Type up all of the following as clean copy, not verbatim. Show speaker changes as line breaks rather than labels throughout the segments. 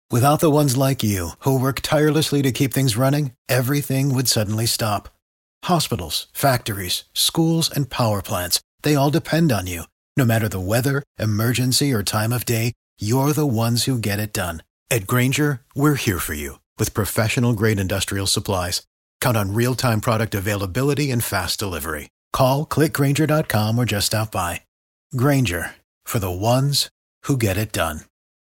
Without the ones like you, who work tirelessly to keep things running, everything would suddenly stop. Hospitals, factories, schools, and power plants, they all depend on you. No matter the weather, emergency, or time of day, you're the ones who get it done. At Grainger, we're here for you with professional-grade industrial supplies. Count on real-time product availability and fast delivery. Call, click Grainger.com, or just stop by. Grainger, for the ones who get it done.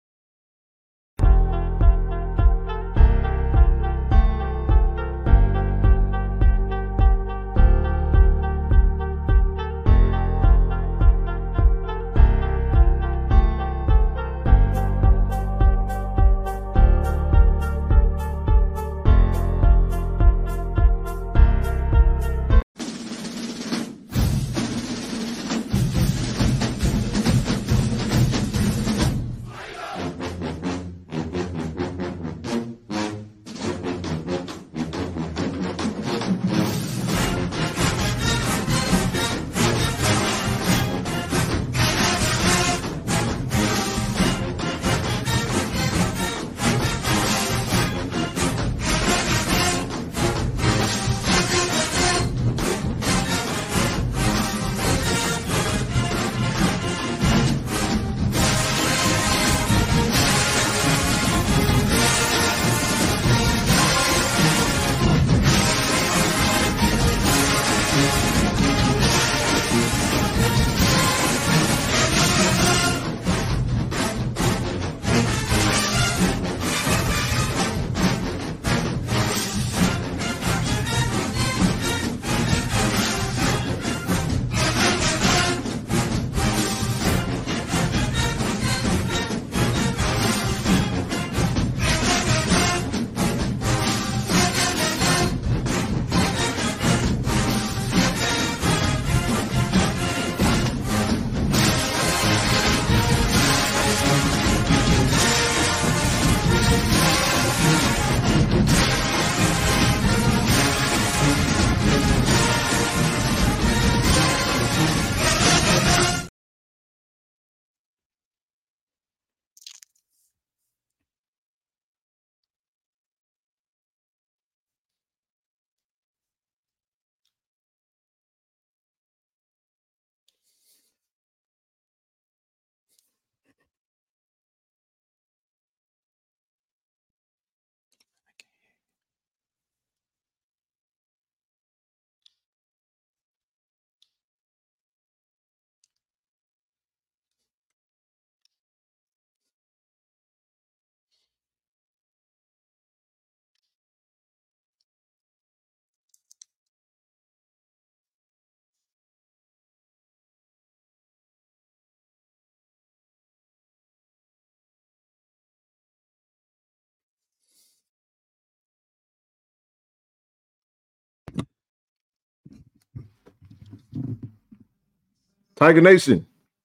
Tiger Nation.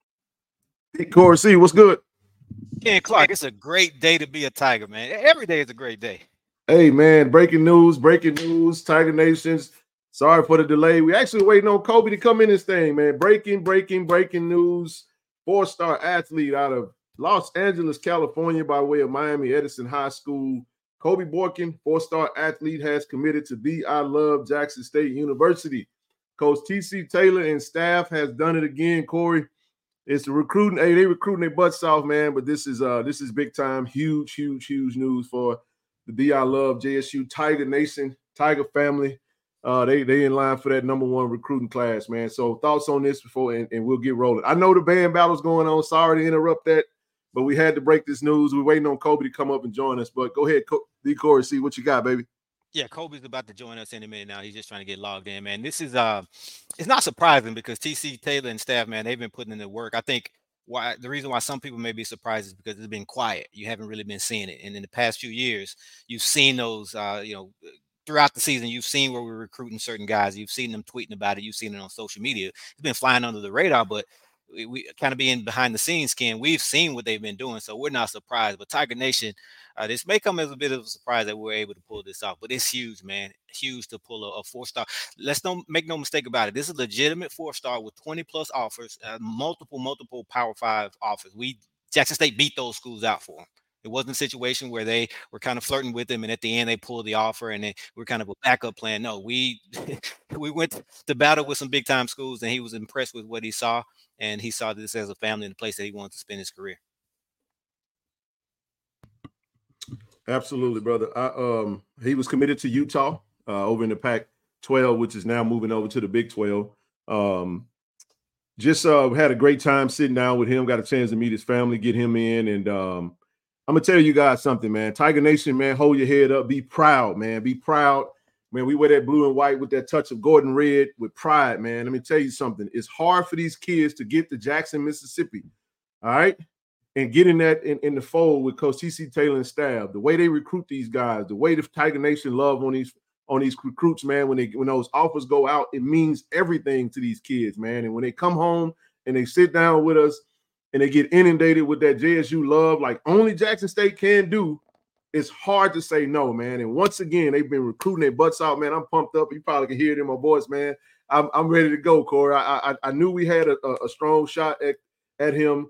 Corey C, what's good?
Ken Clark, it's a great day to be a Tiger, man. Every day is a great day.
Hey, man, breaking news, Tiger Nations. Sorry for the delay. We actually waiting on Kobe to come in this thing, man. Breaking news. 4-star athlete out of Los Angeles, California, by way of Miami Edison High School. Kobe Borkin, 4-star athlete, has committed to Be I Love Jackson State University. Coach T.C. Taylor and staff has done it again, Corey. It's recruiting. Hey, they recruiting their butts off, man. But this is big time, huge news for the Be I Love JSU Tiger Nation, Tiger family. They in line for that #1 recruiting class, man. So thoughts on this before, and we'll get rolling. I know the band battle's going on. Sorry to interrupt that, but we had to break this news. We're waiting on Kobe to come up and join us. But go ahead, D. Corey, see what you got, baby.
Yeah, Kobe's about to join us in a minute now. He's just trying to get logged in, man. This is it's not surprising because TC Taylor and staff, man, they've been putting in the work. I think the reason why some people may be surprised is because it's been quiet. You haven't really been seeing it. And in the past few years, you've seen those throughout the season, you've seen where we're recruiting certain guys. You've seen them tweeting about it. You've seen it on social media. It's been flying under the radar, but we kind of being behind the scenes, Ken. We've seen what they've been doing, so we're not surprised. But Tiger Nation, this may come as a bit of a surprise that we're able to pull this off. But it's huge, man. Huge to pull a 4-star. Let's don't make no mistake about it. This is a legitimate 4-star with 20+ offers, multiple Power 5 offers. Jackson State beat those schools out for them. It wasn't a situation where they were kind of flirting with him and at the end they pulled the offer and then we're kind of a backup plan. No, we we went to battle with some big time schools and he was impressed with what he saw, and he saw this as a family and a place that he wanted to spend his career.
Absolutely, brother. He was committed to Utah over in the Pac-12, which is now moving over to the Big 12. Just had a great time sitting down with him, got a chance to meet his family, get him in. And I'm going to tell you guys something, man. Tiger Nation, man, hold your head up. Be proud, man. Be proud. Man, we wear that blue and white with that touch of Gordon Red with pride, man. Let me tell you something. It's hard for these kids to get to Jackson, Mississippi, all right? And getting that in the fold with Coach TC Taylor and staff, the way they recruit these guys, the way the Tiger Nation love on these recruits, man, when those offers go out, it means everything to these kids, man. And when they come home and they sit down with us and they get inundated with that JSU love, like only Jackson State can do, it's hard to say no, man. And once again, they've been recruiting their butts out, man. I'm pumped up. You probably can hear it in my voice, man. I'm ready to go, Corey. I knew we had a strong shot at him.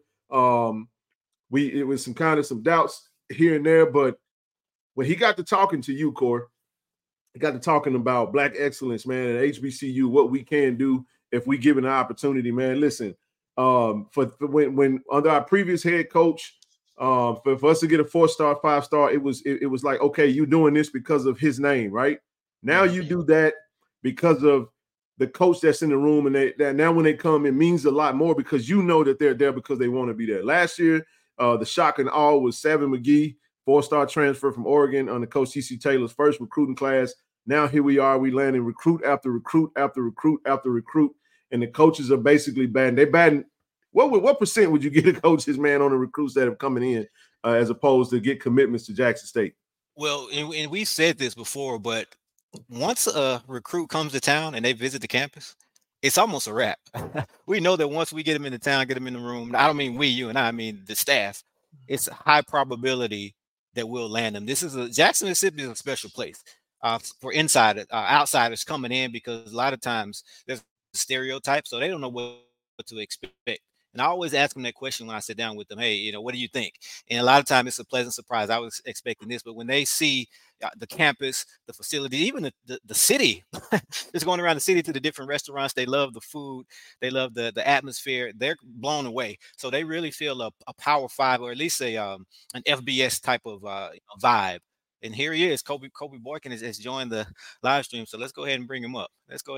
It was some doubts here and there, but when he got to talking to you, Corey, he got to talking about black excellence, man, at HBCU, what we can do if we give it an opportunity, man. Listen, for when under our previous head coach, for us to get a 4-star, 5-star, it was like, okay, you doing this because of his name, right? Now you do that because of the coach that's in the room, and that now when they come, it means a lot more because you know that they're there because they want to be there. Last year, the shock and awe was Savin McGee, 4-star transfer from Oregon under Coach TC Taylor's first recruiting class. Now here we are, we landing recruit after recruit after recruit after recruit, and the coaches are basically batting. They're batting. What percent would you get the coaches, man, on the recruits that are coming in as opposed to get commitments to Jackson State?
Well, and we said this before, but once a recruit comes to town and they visit the campus, it's almost a wrap. We know that once we get them into town, get them in the room, I don't mean we, you and I mean the staff, it's a high probability that we'll land them. Jackson, Mississippi is a special place for outsiders coming in because a lot of times there's a stereotype, so they don't know what to expect. And I always ask them that question when I sit down with them. Hey, what do you think? And a lot of times it's a pleasant surprise. I was expecting this, but when they see the campus, the facility, even the city, just going around the city to the different restaurants, they love the food, they love the atmosphere. They're blown away. So they really feel a Power 5 or at least an FBS type of vibe. And here he is, Kobe Boykin has joined the live stream. So let's go ahead and bring him up.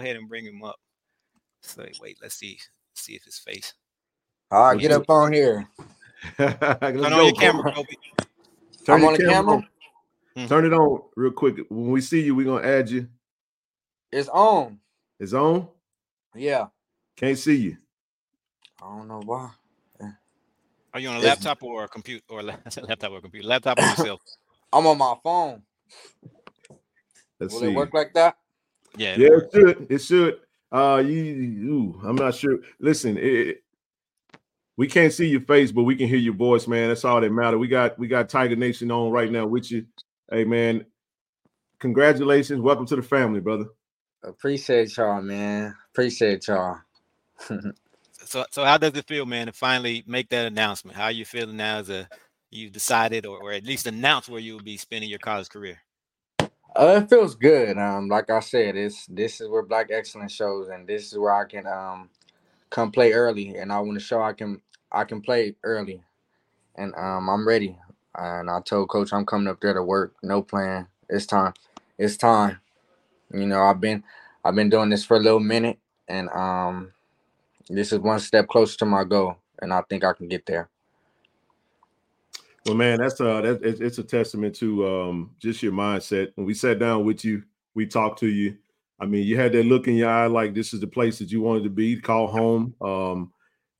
So wait, let's see if his face.
All right, get up on here.
Turn on your camera, Kobe.
I'm on the camera.
Turn it on real quick. When we see you, we're going to add you.
It's on.
It's on?
Yeah.
Can't see you.
I don't know why.
Are you on a laptop or a computer? Laptop or yourself?
I'm on my phone.
Will
it work like that?
Yeah,
it should. I'm not sure. Listen, we can't see your face, but we can hear your voice, man. That's all that matters. We got Tiger Nation on right now with you. Hey, man, congratulations. Welcome to the family, brother.
Appreciate y'all, man. Appreciate y'all.
So how does it feel, man, to finally make that announcement? How are you feeling now you've decided or at least announced where you will be spending your college career?
It feels good. Like I said, this is where Black Excellence shows, and this is where I can come play early, and I want to show I can play early, and I'm ready. And I told Coach I'm coming up there to work. No plan. It's time. I've been doing this for a little minute, and this is one step closer to my goal, and I think I can get there.
Well, man, it's a testament to just your mindset. When we sat down with you, we talked to you. I mean, you had that look in your eye like this is the place that you wanted to be, call home.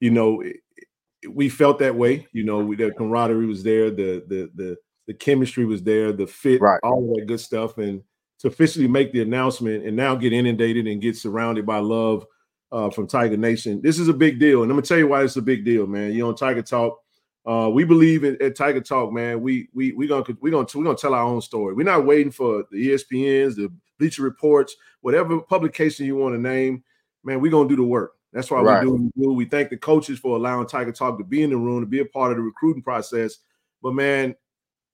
We felt that way. The camaraderie was there, the chemistry was there, the fit, right, all of that good stuff. And to officially make the announcement and now get inundated and get surrounded by love from Tiger Nation, this is a big deal. And I'm gonna tell you why it's a big deal, man. On Tiger Talk, we believe at Tiger Talk, man. We're gonna tell our own story. We're not waiting for the ESPNs, the Bleacher Reports, whatever publication you want to name, man. We're gonna do the work. That's why we do what we do. We thank the coaches for allowing Tiger Talk to be in the room, to be a part of the recruiting process. But man,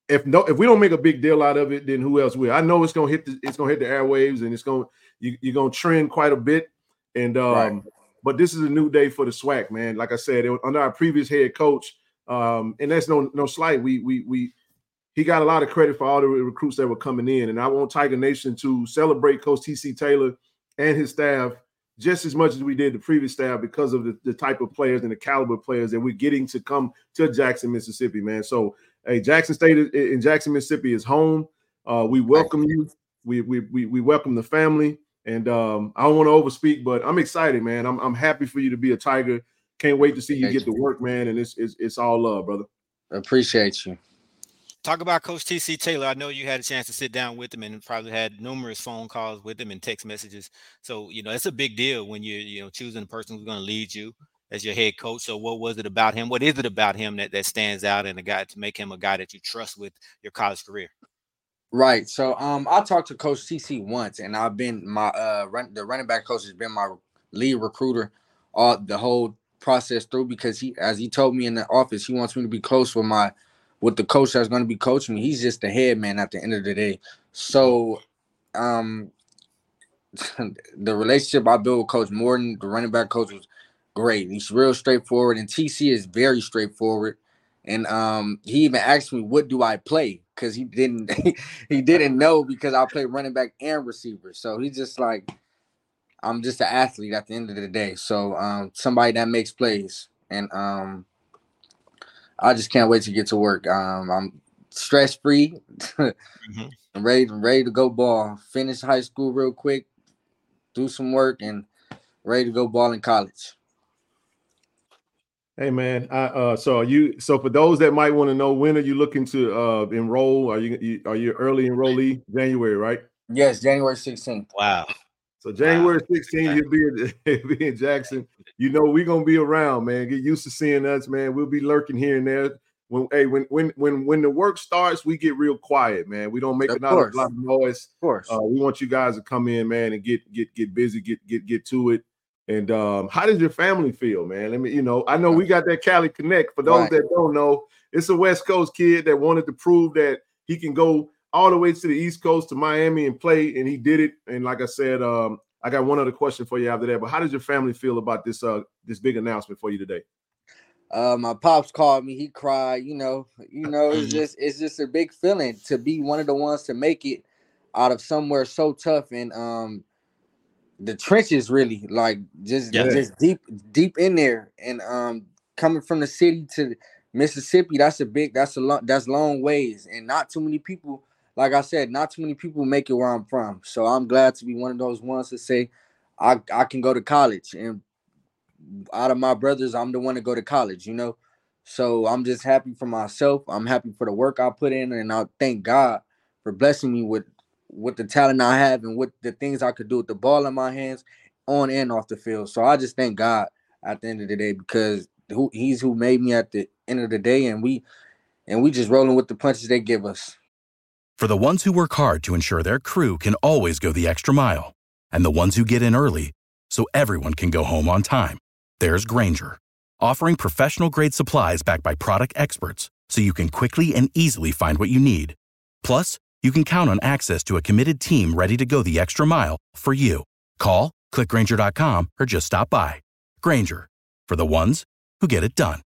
if we don't make a big deal out of it, then who else will? I know it's gonna hit the airwaves, and you're gonna trend quite a bit. And
Right.
but this is a new day for the SWAC, man. Like I said, under our previous head coach, and that's no slight. He got a lot of credit for all the recruits that were coming in, and I want Tiger Nation to celebrate Coach TC Taylor and his staff just as much as we did the previous staff because of the type of players and the caliber of players that we're getting to come to Jackson, Mississippi, man. So, hey, Jackson State in Jackson, Mississippi is home. We welcome you. We welcome the family. And I don't want to overspeak, but I'm excited, man. I'm happy for you to be a Tiger. Can't wait to see you get to work, man. And it's all love, brother.
Appreciate you.
Talk about Coach TC Taylor. I know you had a chance to sit down with him and probably had numerous phone calls with him and text messages. So, it's a big deal when you're choosing a person who's going to lead you as your head coach. So what was it about him? What is it about him that stands out and a guy to make him a guy that you trust with your college career?
Right. So I talked to Coach TC once, and I've been the running back coach has been my lead recruiter all the whole process through, because as he told me in the office, he wants me to be close with the coach that's going to be coaching me. He's just the head man at the end of the day. So the relationship I built with Coach Morton, the running back coach, was great. He's real straightforward, and TC is very straightforward. And he even asked me, what do I play? Because he didn't know, because I play running back and receiver. So he's just like, I'm just an athlete at the end of the day. So somebody that makes plays. And I just can't wait to get to work. I'm stress-free.
Mm-hmm.
I'm ready to go ball. Finish high school real quick, do some work, and ready to go ball in college.
Hey man, so for those that might want to know, when are you looking to enroll? Are you early enrollee? January, right?
Yes, January 16th.
Wow.
So January 16th, you'll be in Jackson. We're gonna be around, man. Get used to seeing us, man. We'll be lurking here and there. When the work starts, we get real quiet, man. We don't make a lot of noise.
Of course.
We want you guys to come in, man, and get busy, get to it. And how does your family feel, man? I know we got that Cali Connect. For those that don't know, it's a West Coast kid that wanted to prove that he can go all the way to the East Coast to Miami and play, and he did it. And like I said, I got one other question for you after that. But how does your family feel about this big announcement for you today?
My pops called me. He cried. It's just a big feeling to be one of the ones to make it out of somewhere so tough and the trenches, really, like just deep in there. And coming from the city to Mississippi, that's long ways, and not too many people. Like I said, not too many people make it where I'm from. So I'm glad to be one of those ones to say I can go to college. And out of my brothers, I'm the one to go to college, So I'm just happy for myself. I'm happy for the work I put in. And I thank God for blessing me with the talent I have and with the things I could do with the ball in my hands on and off the field. So I just thank God at the end of the day, because he's who made me at the end of the day. And we just rolling with the punches they give us.
For the ones who work hard to ensure their crew can always go the extra mile, and the ones who get in early so everyone can go home on time, there's Grainger, offering professional-grade supplies backed by product experts so you can quickly and easily find what you need. Plus, you can count on access to a committed team ready to go the extra mile for you. Call, click Grainger.com, or just stop by. Grainger, for the ones who get it done.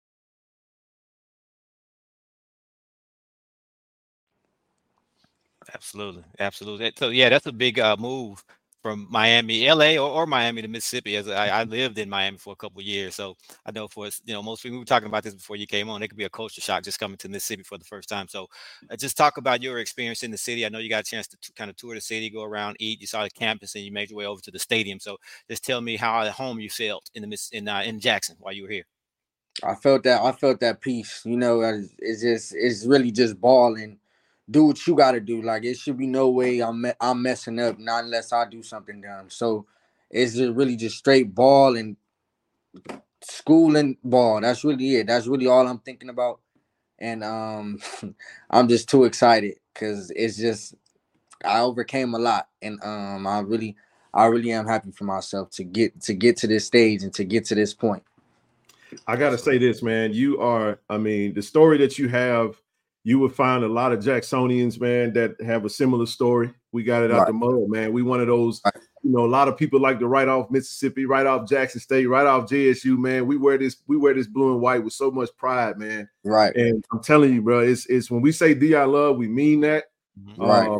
Absolutely. So yeah, that's a big move from Miami, LA, or Miami to Mississippi. As I lived in Miami for a couple of years, so I know for us, most people, we were talking about this before you came on. It could be a culture shock just coming to Mississippi for the first time. So just talk about your experience in the city. I know you got a chance to kind of tour the city, go around, eat. You saw the campus, and you made your way over to the stadium. So just tell me how at home you felt in Jackson while you were here.
I felt that peace. It's really just balling. Do what you got to do. Like, it should be no way I'm messing up, not unless I do something dumb. So it's just really just straight ball and school and ball. That's really it. That's really all I'm thinking about. And I'm just too excited because it's just I overcame a lot, and I really am happy for myself to get to this stage and to get to this point.
I got to say this, man. You are, the story that you have you would find a lot of Jacksonians, man, that have a similar story. We got it out the mud, man. We one of those, you know, a lot of people like to write off Mississippi, write off Jackson State, write off JSU, man. We wear this blue and white with so much pride, man.
Right.
And I'm telling you, bro, it's when we say D.I. Love, we mean that.
Right.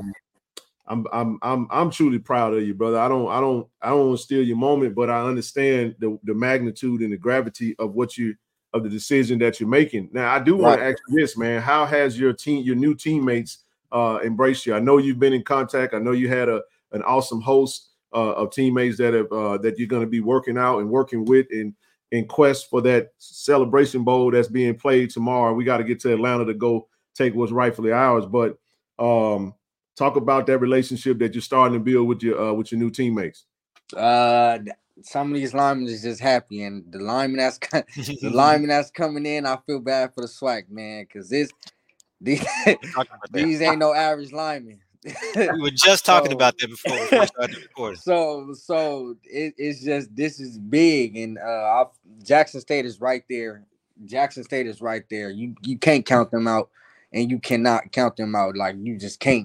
I'm truly proud of you, brother. I don't want to steal your moment, but I understand the magnitude and the gravity of of the decision that you're making. Now, I do want to ask you this, man. How has your new teammates embraced you? I know you've been in contact. I know you had an awesome host of teammates that you're going to be working out and working with in quest for that Celebration Bowl that's being played tomorrow. We got to get to Atlanta to go take what's rightfully ours. But talk about that relationship that you're starting to build with your new teammates.
Some of these linemen is just happy, and the lineman that's coming in, I feel bad for the SWAC, man, because these ain't no average linemen.
We were just talking about that before we started recording.
So it's just, this is big, and Jackson State is right there. Jackson State is right there. You can't count them out, and you cannot count them out. Like, you just can't.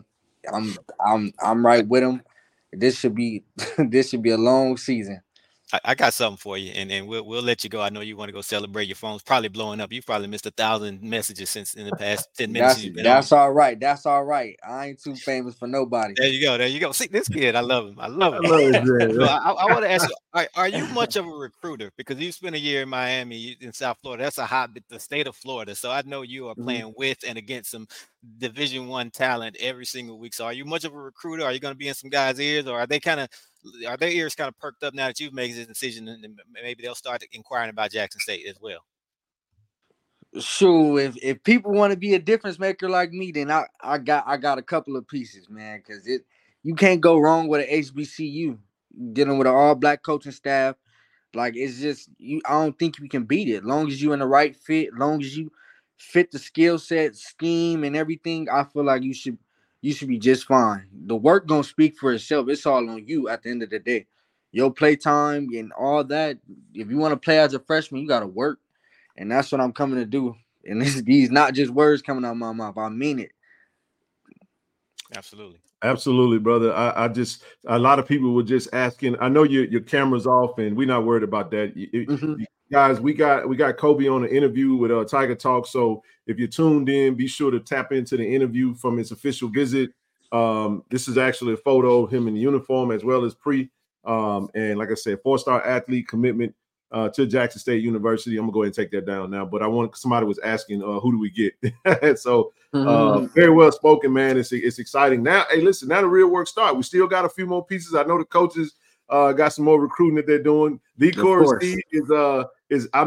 I'm right with them. This should be a long season.
I got something for you, and we'll let you go. I know you want to go celebrate. Your phone's probably blowing up. You've probably missed 1,000 messages since in the past 10 minutes.
That's all right. That's all right. I ain't too famous for nobody.
There you go. See, this kid, I love him. I love him. So I want to ask you, are you much of a recruiter? Because you spent a year in Miami, in South Florida. That's a hotbed, the state of Florida. So I know you are playing with and against some Division I talent every single week. So are you much of a recruiter? Are you going to be in some guys' ears, or are their ears kind of perked up now that you've made this decision, and maybe they'll start inquiring about Jackson State as well?
Sure. If people want to be a difference maker like me, then I got a couple of pieces, man. Because you can't go wrong with an HBCU dealing with an all-black coaching staff. Like, it's just, I don't think you can beat it. As long as you're in the right fit, as long as you fit the skill set, scheme, and everything, I feel like you should be just fine. The work gonna speak for itself. It's all on you at the end of the day. Your play time and all that. If you want to play as a freshman, you gotta work, and that's what I'm coming to do. And these not just words coming out of my mouth. I mean it.
Absolutely, brother. I just, a lot of people were just asking. I know your camera's off, and we're not worried about that. Guys, we got Kobe on an interview with Tiger Talk. So if you're tuned in, be sure to tap into the interview from his official visit. This is actually a photo of him in uniform as well as pre. And like I said, 4-star athlete commitment to Jackson State University. I'm gonna go ahead and take that down now. But somebody was asking, who do we get? So very well spoken, man. It's exciting. Now, hey, listen, now the real work starts. We still got a few more pieces. I know the coaches got some more recruiting that they're doing. D. Corey is I'm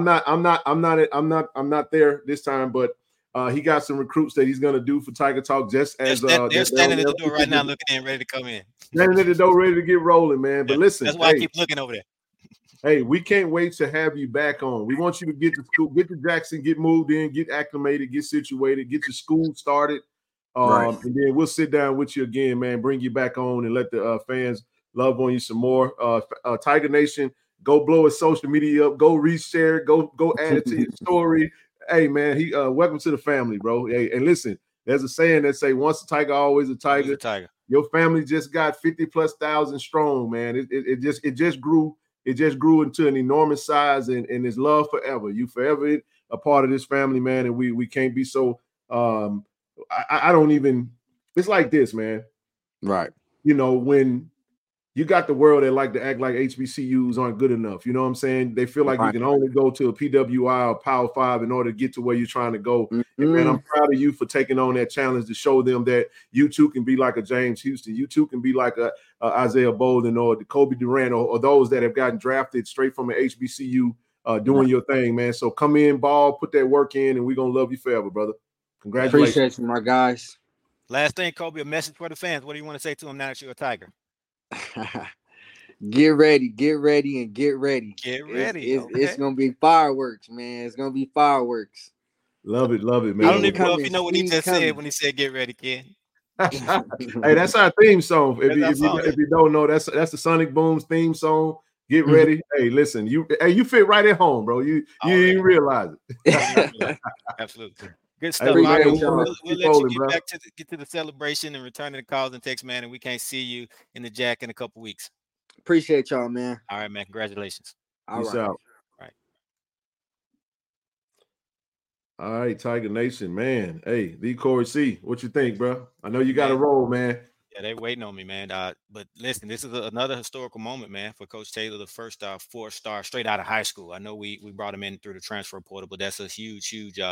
not there this time, but he got some recruits that he's gonna do for Tiger Talk. Just as
they're standing at the door right now, looking in, ready to come in.
Standing at the door, ready to get rolling, man. But listen,
that's why I keep looking over there.
Hey, we can't wait to have you back on. We want you to get to school, get to Jackson, get moved in, get acclimated, get situated, get your school started. And then we'll sit down with you again, man. Bring you back on and let the fans love on you some more. Tiger Nation, go blow his social media up, go reshare, go add it to your story. Hey, man, welcome to the family, bro. Hey, and listen, there's a saying that say, once a tiger, always a tiger.
Always a tiger.
Your family just got 50,000+ strong, man. It just grew. It just grew into an enormous size, and it's love forever. You forever a part of this family, man, and we can't be so. I don't even. It's like this, man.
Right.
You know, when you got the world that like to act like HBCUs aren't good enough. You know what I'm saying? They feel like you can only go to a PWI or Power 5 in order to get to where you're trying to go. And man, I'm proud of you for taking on that challenge to show them that you too can be like a James Houston. You too can be like a Isaiah Bolden or the Kobe Durant or those that have gotten drafted straight from an HBCU doing your thing, man. So come in, ball, put that work in, and we're going to love you forever, brother. Congratulations.
Appreciate you, my guys.
Last thing, Kobe, a message for the fans. What do you want to say to them now that you're a Tiger?
Get ready, and get ready.
Get ready.
It's gonna be fireworks, man. It's gonna be fireworks.
Love it, man.
I don't even know if you know what he just said when he said "get ready, kid."
Hey, that's our theme song. If you don't know, that's the Sonic Boom's theme song. Get ready. Hey, listen, you fit right at home, bro. You didn't realize it.
Absolutely. Good stuff,
appreciate
Marco.
y'all.
We'll let you get back to the celebration and returning the calls and texts, man. And we can't see you in the Jack in a couple weeks.
Appreciate y'all, man.
All right, man. Congratulations.
Peace out. All right, Tiger Nation, man. Hey, the Corey C, what you think, bro? I know you got a roll, man.
Yeah, they waiting on me, man. But listen, this is another historical moment, man, for Coach Taylor, the first 4-star straight out of high school. I know we brought him in through the transfer portal, but that's a huge,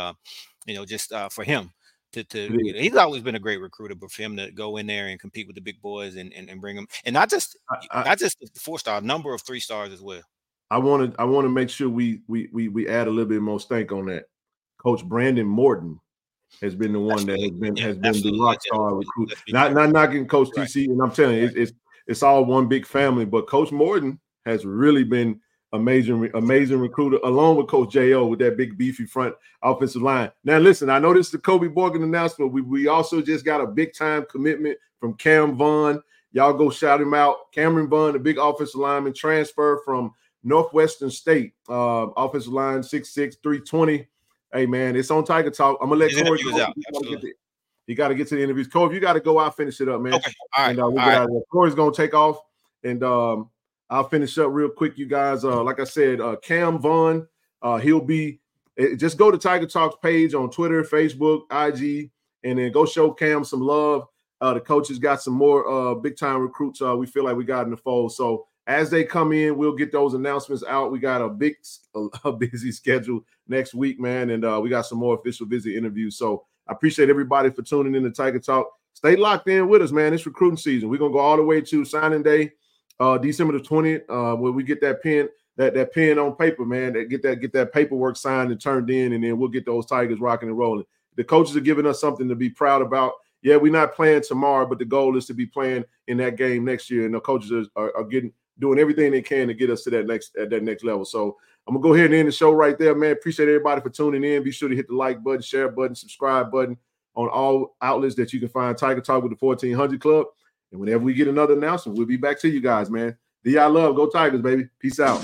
just for him he's always been a great recruiter, but for him to go in there and compete with the big boys and bring them, and not just the 4-star, number of 3-stars as well.
I want to make sure we add a little bit more stank on that. Coach Brandon Morton has been the one that has been the rock star recruit. Not knocking Coach TC, and I'm telling you, it's all one big family. But Coach Morton has really been amazing recruiter, along with Coach J.O. with that big beefy front offensive line. Now, listen, I know this is the Kobe Borgen announcement. We also just got a big time commitment from Cam Vaughn. Y'all go shout him out. Cameron Vaughn, the big offensive lineman, transfer from Northwestern State, offensive line 6'6", 320. Hey, man, it's on Tiger Talk. I'm going to let Corey go. You got to get to the interviews. Corey, if you got to go, I'll finish it up, man.
Okay. All right.
And we'll get out of there. Corey's going to take off, and I'll finish up real quick, you guys. Like I said, Cam Vaughn, he'll be – just go to Tiger Talk's page on Twitter, Facebook, IG, and then go show Cam some love. The coaches got some more big-time recruits we feel like we got in the fold. So as they come in, we'll get those announcements out. We got a busy schedule next week, man, and we got some more official visit interviews. So I appreciate everybody for tuning in to Tiger Talk. Stay locked in with us, man. It's recruiting season. We're going to go all the way to signing day, December the 20th, where we get that pen, that pen on paper, man, get that paperwork signed and turned in, and then we'll get those Tigers rocking and rolling. The coaches are giving us something to be proud about. Yeah, we're not playing tomorrow, but the goal is to be playing in that game next year, and the coaches are doing everything they can to get us to that next level. So I'm going to go ahead and end the show right there, man. Appreciate everybody for tuning in. Be sure to hit the like button, share button, subscribe button on all outlets that you can find Tiger Talk with the 1400 Club. And whenever we get another announcement, we'll be back to you guys, man. D.I. love. Go Tigers, baby. Peace out.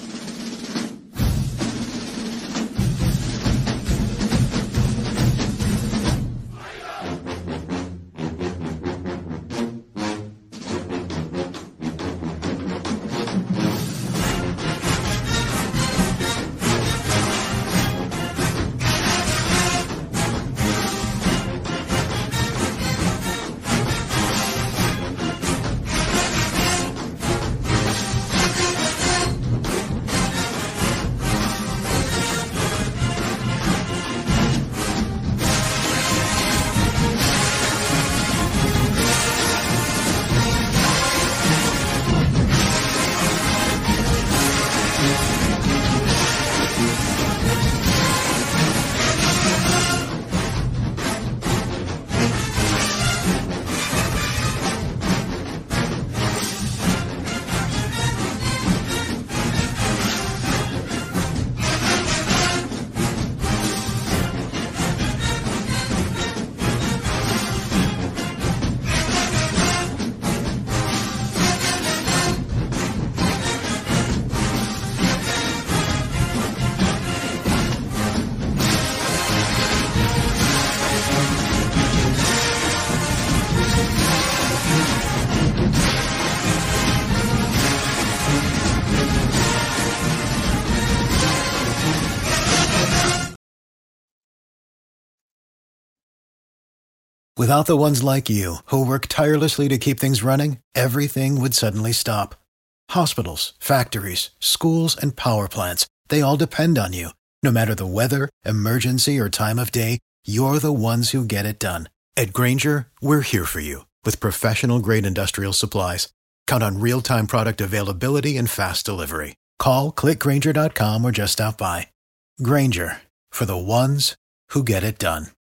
Without the ones like you, who work tirelessly to keep things running, everything would suddenly stop. Hospitals, factories, schools, and power plants, they all depend on you. No matter the weather, emergency, or time of day, you're the ones who get it done. At Grainger, we're here for you with professional-grade industrial supplies. Count on real-time product availability and fast delivery. Call, click Grainger.com, or just stop by. Grainger, for the ones who get it done.